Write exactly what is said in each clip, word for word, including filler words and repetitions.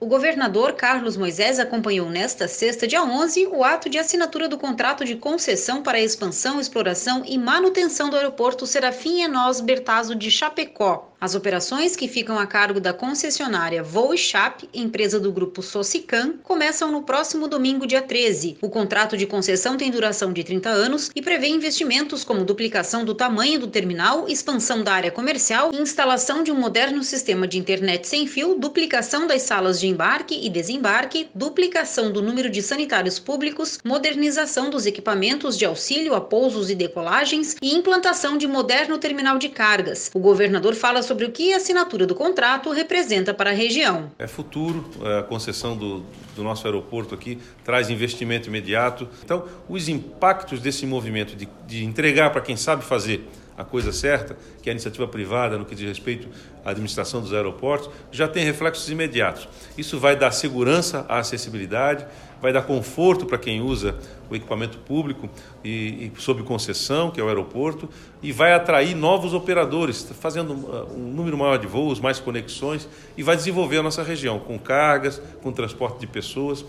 O governador Carlos Moisés acompanhou nesta sexta, dia onze, o ato de assinatura do contrato de concessão para a expansão, exploração e manutenção do aeroporto Serafim Enós Bertazzo de Chapecó. As operações, que ficam a cargo da concessionária Voichap, empresa do grupo Socicam, começam no próximo domingo, dia treze. O contrato de concessão tem duração de trinta anos e prevê investimentos como duplicação do tamanho do terminal, expansão da área comercial, instalação de um moderno sistema de internet sem fio, duplicação das salas de embarque e desembarque, duplicação do número de sanitários públicos, modernização dos equipamentos de auxílio a pousos e decolagens e implantação de moderno terminal de cargas. O governador fala sobre o que a assinatura do contrato representa para a região. É futuro, a concessão do, do nosso aeroporto aqui traz investimento imediato. Então, os impactos desse movimento de, de entregar para quem sabe fazer a coisa certa, que é a iniciativa privada no que diz respeito à administração dos aeroportos, já tem reflexos imediatos. Isso vai dar segurança à acessibilidade, vai dar conforto para quem usa o equipamento público e, e sob concessão, que é o aeroporto, e vai atrair novos operadores, fazendo um número maior de voos, mais conexões, e vai desenvolver a nossa região com cargas, com transporte de pessoas,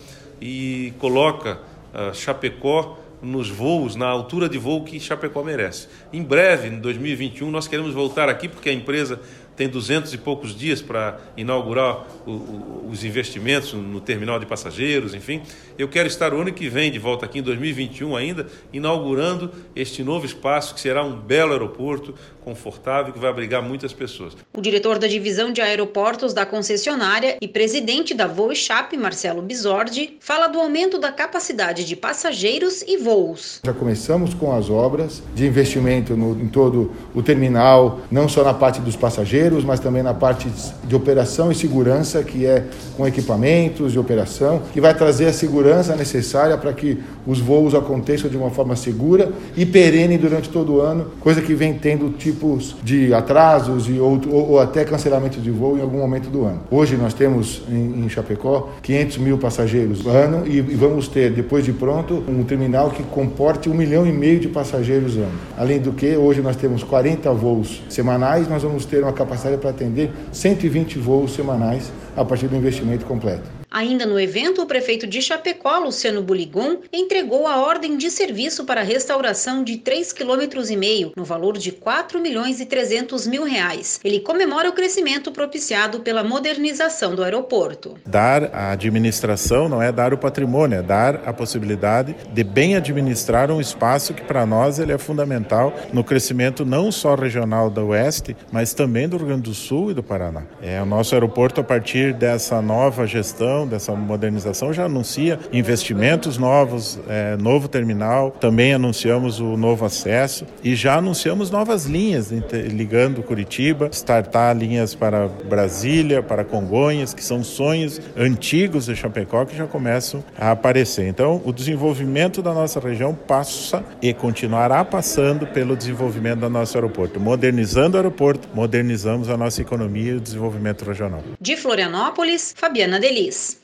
e coloca uh, Chapecó nos voos, na altura de voo que Chapecó merece. Em breve, em dois mil e vinte e um, nós queremos voltar aqui porque a empresa tem duzentos e poucos dias para inaugurar o, o, os investimentos no terminal de passageiros, enfim. Eu quero estar o ano que vem de volta aqui, em dois mil e vinte e um ainda, inaugurando este novo espaço que será um belo aeroporto, confortável, que vai abrigar muitas pessoas. O diretor da divisão de aeroportos da concessionária e presidente da Voichap, Marcelo Bisordi, fala do aumento da capacidade de passageiros e voos. Já começamos com as obras de investimento no, em todo o terminal, não só na parte dos passageiros, mas também na parte de operação e segurança, que é com equipamentos de operação, que vai trazer a segurança necessária para que os voos aconteçam de uma forma segura e perene durante todo o ano, coisa que vem tendo tipos de atrasos e ou, ou, ou até cancelamento de voo em algum momento do ano. Hoje nós temos em, em Chapecó quinhentos mil passageiros ano e, e vamos ter, depois de pronto, um terminal que comporte um milhão e meio de passageiros ano. Além do que, hoje nós temos quarenta voos semanais, nós vamos ter uma capacidade para atender cento e vinte voos semanais a partir do investimento completo. Ainda no evento, o prefeito de Chapecó, Luciano Buligon, entregou a ordem de serviço para a restauração de três quilômetros e meio, no valor de quatro milhões e trezentos mil reais. Ele comemora o crescimento propiciado pela modernização do aeroporto. Dar a administração não é dar o patrimônio, é dar a possibilidade de bem administrar um espaço que para nós ele é fundamental no crescimento não só regional do Oeste, mas também do Rio Grande do Sul e do Paraná. É, o nosso aeroporto, a partir dessa nova gestão, dessa modernização, já anuncia investimentos novos, é, novo terminal, também anunciamos o novo acesso e já anunciamos novas linhas ligando Curitiba, startar linhas para Brasília, para Congonhas, que são sonhos antigos de Chapecó que já começam a aparecer. Então, o desenvolvimento da nossa região passa e continuará passando pelo desenvolvimento do nosso aeroporto. Modernizando o aeroporto, modernizamos a nossa economia e o desenvolvimento regional. De Florianópolis, Fabiana Delis.